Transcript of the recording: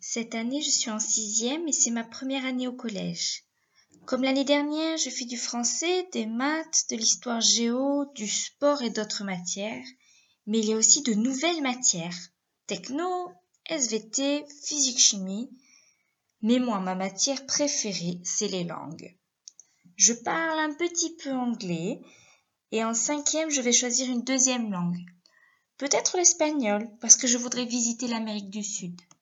Cette année, je suis en sixième et c'est ma première année au collège. Comme l'année dernière, je fais du français, des maths, de l'histoire géo, du sport et d'autres matières. Mais il y a aussi de nouvelles matières. Techno, SVT, physique-chimie. Mais moi, ma matière préférée, c'est les langues. Je parle un petit peu anglais et en cinquième, je vais choisir une deuxième langue. Peut-être l'espagnol, parce que je voudrais visiter l'Amérique du Sud.